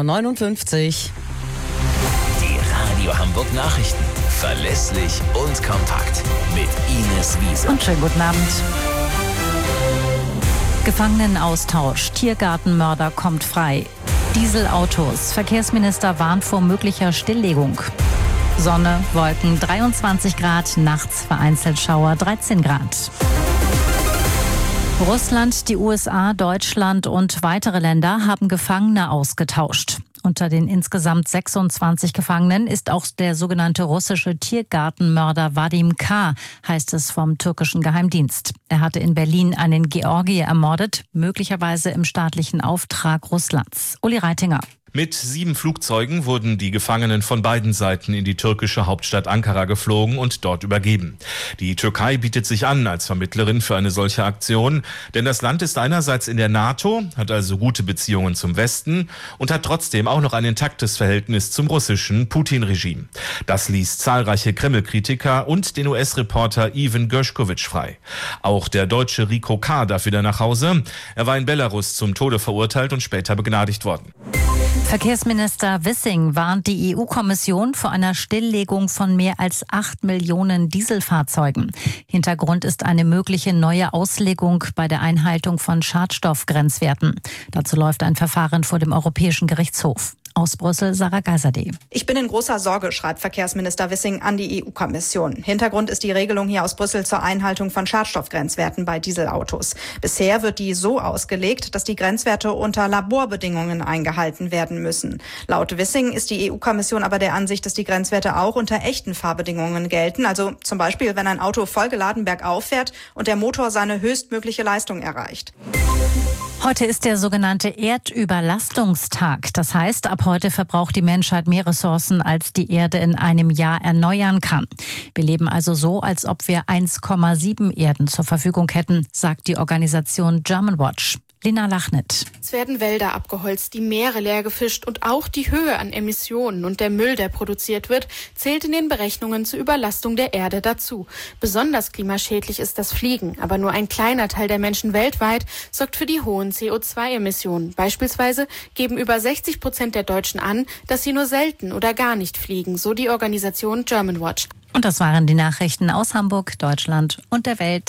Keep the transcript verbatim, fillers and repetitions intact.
neunundfünfzig. Die Radio Hamburg Nachrichten. Verlässlich und kompakt. Mit Ines Wiese. Und schönen guten Abend. Gefangenenaustausch. Tiergartenmörder kommt frei. Dieselautos. Verkehrsminister warnt vor möglicher Stilllegung. Sonne, Wolken dreiundzwanzig Grad, nachts vereinzelt Schauer dreizehn Grad. Russland, die U S A, Deutschland und weitere Länder haben Gefangene ausgetauscht. Unter den insgesamt sechsundzwanzig Gefangenen ist auch der sogenannte russische Tiergartenmörder Vadim K., heißt es vom türkischen Geheimdienst. Er hatte in Berlin einen Georgier ermordet, möglicherweise im staatlichen Auftrag Russlands. Uli Reitinger. Mit sieben Flugzeugen wurden die Gefangenen von beiden Seiten in die türkische Hauptstadt Ankara geflogen und dort übergeben. Die Türkei bietet sich an als Vermittlerin für eine solche Aktion, denn das Land ist einerseits in der NATO, hat also gute Beziehungen zum Westen und hat trotzdem auch noch ein intaktes Verhältnis zum russischen Putin-Regime. Das ließ zahlreiche Kreml-Kritiker und den U S-Reporter Evan Gershkovich frei. Auch der Deutsche Rico K. darf wieder nach Hause. Er war in Belarus zum Tode verurteilt und später begnadigt worden. Verkehrsminister Wissing warnt die E U-Kommission vor einer Stilllegung von mehr als acht Millionen Dieselfahrzeugen. Hintergrund ist eine mögliche neue Auslegung bei der Einhaltung von Schadstoffgrenzwerten. Dazu läuft ein Verfahren vor dem Europäischen Gerichtshof. Aus Brüssel, Sarah Geiserde. Ich bin in großer Sorge, schreibt Verkehrsminister Wissing an die E U-Kommission. Hintergrund ist die Regelung hier aus Brüssel zur Einhaltung von Schadstoffgrenzwerten bei Dieselautos. Bisher wird die so ausgelegt, dass die Grenzwerte unter Laborbedingungen eingehalten werden müssen. Laut Wissing ist die E U-Kommission aber der Ansicht, dass die Grenzwerte auch unter echten Fahrbedingungen gelten. Also zum Beispiel, wenn ein Auto vollgeladen bergauf fährt und der Motor seine höchstmögliche Leistung erreicht. Heute ist der sogenannte Erdüberlastungstag. Das heißt, ab heute verbraucht die Menschheit mehr Ressourcen, als die Erde in einem Jahr erneuern kann. Wir leben also so, als ob wir eins Komma sieben Erden zur Verfügung hätten, sagt die Organisation Germanwatch. Lena Lachnit. Es werden Wälder abgeholzt, die Meere leer gefischt und auch die Höhe an Emissionen und der Müll, der produziert wird, zählt in den Berechnungen zur Überlastung der Erde dazu. Besonders klimaschädlich ist das Fliegen, aber nur ein kleiner Teil der Menschen weltweit sorgt für die hohen C O zwei Emissionen. Beispielsweise geben über sechzig Prozent der Deutschen an, dass sie nur selten oder gar nicht fliegen, so die Organisation Germanwatch. Und das waren die Nachrichten aus Hamburg, Deutschland und der Welt.